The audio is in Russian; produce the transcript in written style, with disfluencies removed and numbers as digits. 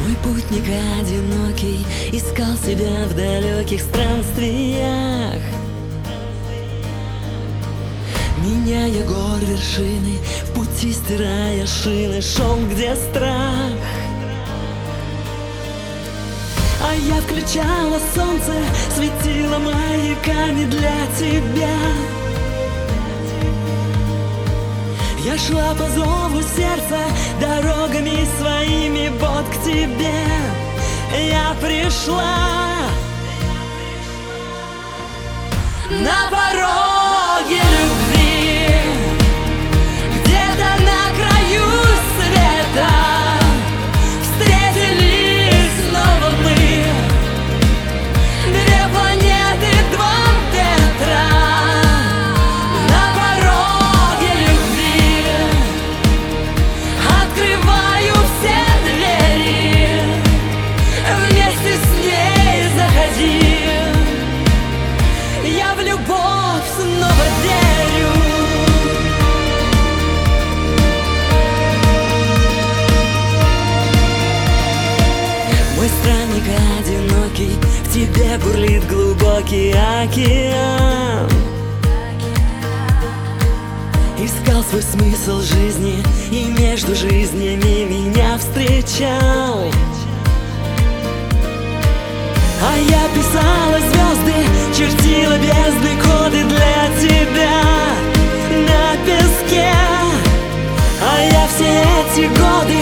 Мой путник одинокий искал себя в далеких странствиях, меняя гор вершины, в пути стирая шины, шел где страх. А я включала солнце, светила маяками для тебя. Я шла по зову сердца, дорогами своими, вот к тебе я пришла. На пороге любви, где-то на краю света, встретились снова мы, две планеты, два ветра. На пороге любви открываю все двери, вместе с ней заходи. Я в любовь снова верю. Мой странник одинокий, в тебе бурлит глубокий океан. Искал свой смысл жизни и между жизнями меня встречал. А я писала звезды, чертила бездны, коды для тебя на песке. А я все эти годы